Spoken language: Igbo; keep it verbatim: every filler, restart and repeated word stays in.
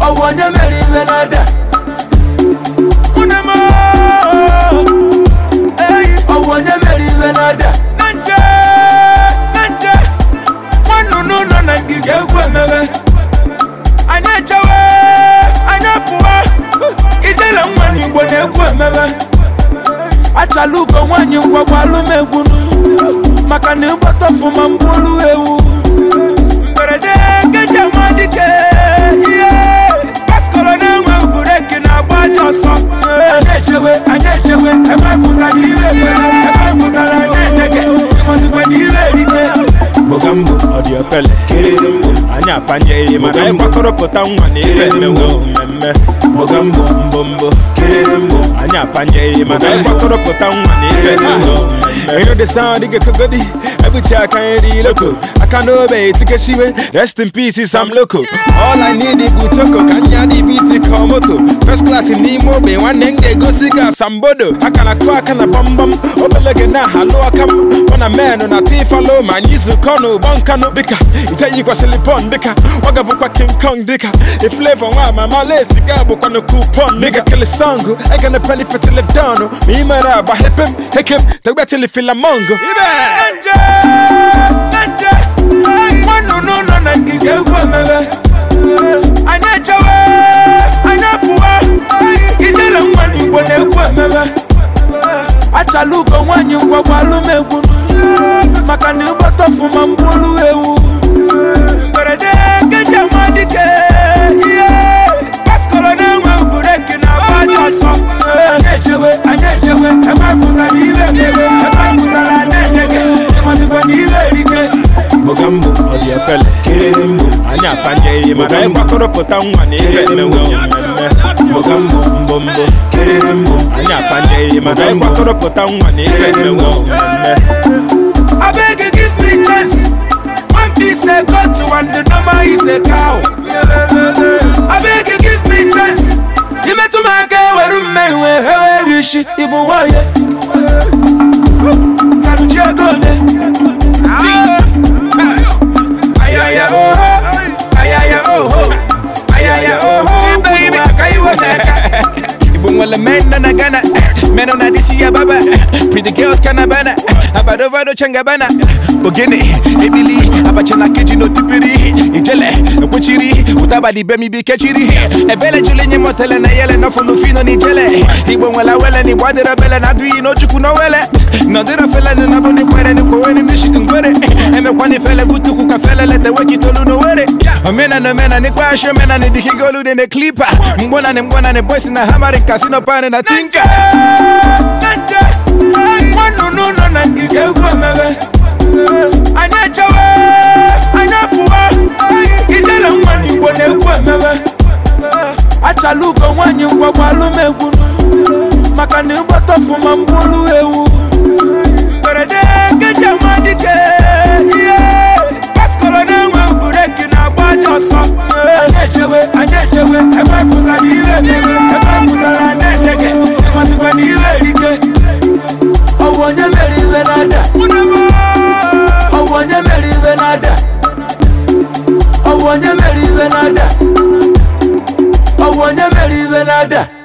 I wanna marry another. Unama, hey, I wanna marry another. Nanja, nanja, one no no no nangi yewa mewe. Anachawe, anapuwa, ijela mwani mbone kwa mewe. Achaluko wanyi kwa walu megunu, makani ubata fuma mbulu ewu. Mberede keja madike, yeah. Paskolo na mwa bureki na bajo so. Anechewe, anechewe, eba mutani iwe, eba mutala nenege, imazikwe niwe rike. Mogambo, audio felle, kirimbo, anya panye, mana kwakoro pota mwane mewo memme. Mogambo, mbombo, kirimbo, anya panye, mana kwakoro pota mwane mewo memme. You know the sound, you get kogodi. Every child can read local. I can't obey to get shiwe. Rest in peace, I'm local. All I need is Butoko, Kanya di biti komoto. First class in Nemo Bay, one day they go siga sambodo. I can a quack and a bum bum. Obelegena, hello, I come. When a man on a thief, follow my nizu kono, bonkano bika. You tell you was silipon bika. Wagabuka King Kong dika. If flavor one, my malay cigar book on a coupon. Nigga kill a song. I can a penny for till a dono. Me mara, but hip him, hip him. The way till he feel a mongo. Nanja, nanja, one no no no nangi yewa mewe. Anachawe, anapuwa, ijela mwani mbone kwa mewe. Achaluko wanyi kwa walu megunu, makani ubata fuma mbulu ewu. Mberede keja madike, yeah. Paskolo na mwa bureki na bajo so. Anechewe, anechewe, eba mutani iwe, eba mutala nenege, imazikwe niwe rike. Mogambo, audio felle, kirimbo, anya panye, mana kwakoro pota mwane mewo memme. Mogambo, mbombo, kirimbo, anya panye, mana kwakoro pota mwane mewo memme. I beg you give me chance. One piece a goat and the number is a cow. I beg you give me chance. You met to my girl where you may wear her wish even why. Can you go there? Ayaya oh ho, ayaya oh ho, ayaya oh ho, baby, can you work? Even when the men on a Ghana, men on a D C Ababa, pretty girls can abana, Abadovado Changabana, Bogene, Emily, Abachana Kitino Tipiri, Ijele, Puchiri, Utabadi Bemi Bikachiri, a Bella Julian Motel and a yellow no Fulufino Nijele, even when I well and he wanted a bell and I do you know you could know well. No, there are fella and Aboni Queren and Cohen in Michigan, and a one fella who took a fella let the wiki to Luno wear it. A man and a man and a crash, a man and a Higolu in a clipper, one and one and a boys in a hammer casino pan and a thinker. One no no no nangi yewa mewe. Anachawe, anapuwa, ijela mwani mbone kwa mewe. Achaluko wanyi kwa walu megunu, makani ubata fuma mbulu ewu. Mberede keja madike, yeah. Paskolo na mwa bureki na bajo so. Anechewe, anechewe, eba mutani iwe, eba mutala nenege, imazikwe niwe rike. I wanna marry another. I wanna marry another. I wanna marry another. I wanna marry another.